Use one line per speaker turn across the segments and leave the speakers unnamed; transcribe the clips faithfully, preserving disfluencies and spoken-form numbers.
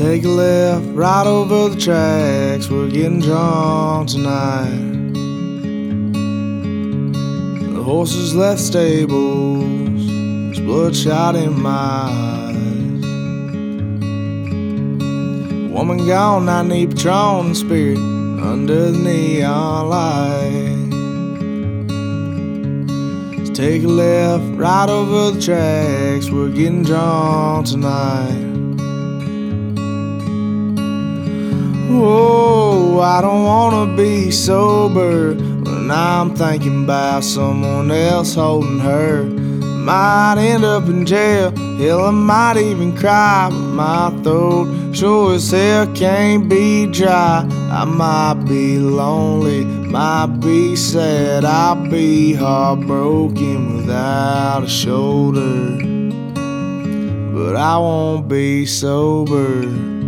Take a left, right over the tracks. We're getting drunk tonight. The horses left stables, there's bloodshot in my eyes. Woman gone, I need Patron and spirit under the neon light. So take a left, right over the tracks. We're getting drunk tonight. Oh, I don't wanna be sober when I'm thinking about someone else holding her. Might end up in jail, hell I might even cry, but my throat sure as hell can't be dry. I might be lonely, might be sad, I'll be heartbroken without a shoulder, but I won't be sober.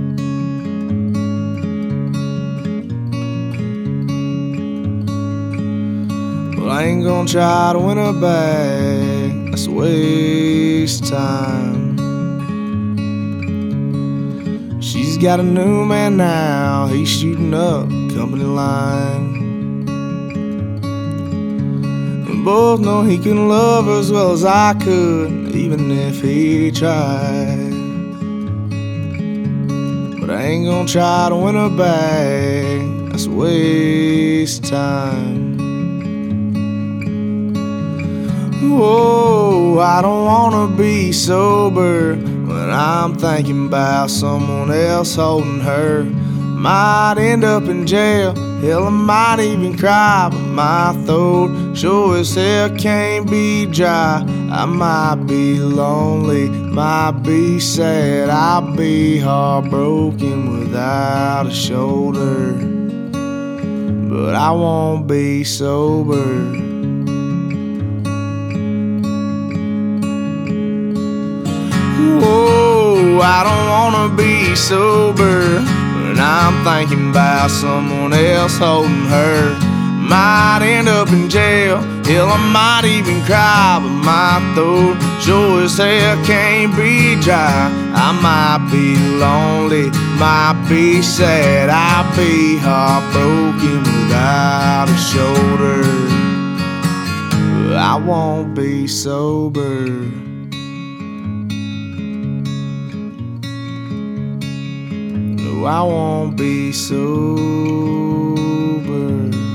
I ain't gonna try to win her back, that's a waste of time. She's got a new man now, he's shooting up company line. We both know he couldn't love her as well as I could, even if he tried. But I ain't gonna try to win her back, that's a waste of time. Whoa, I don't wanna be sober when I'm thinking about someone else holding her. Might end up in jail, hell I might even cry, but my throat sure as hell can't be dry. I might be lonely, might be sad, I'll be heartbroken without a shoulder, but I won't be sober. Whoa, I don't wanna be sober when I'm thinking about someone else holding her. Might end up in jail, hell I might even cry, but my throat sure as hell can't be dry. I might be lonely, might be sad, I'll be heartbroken without a shoulder, but I won't be sober. I won't be sober.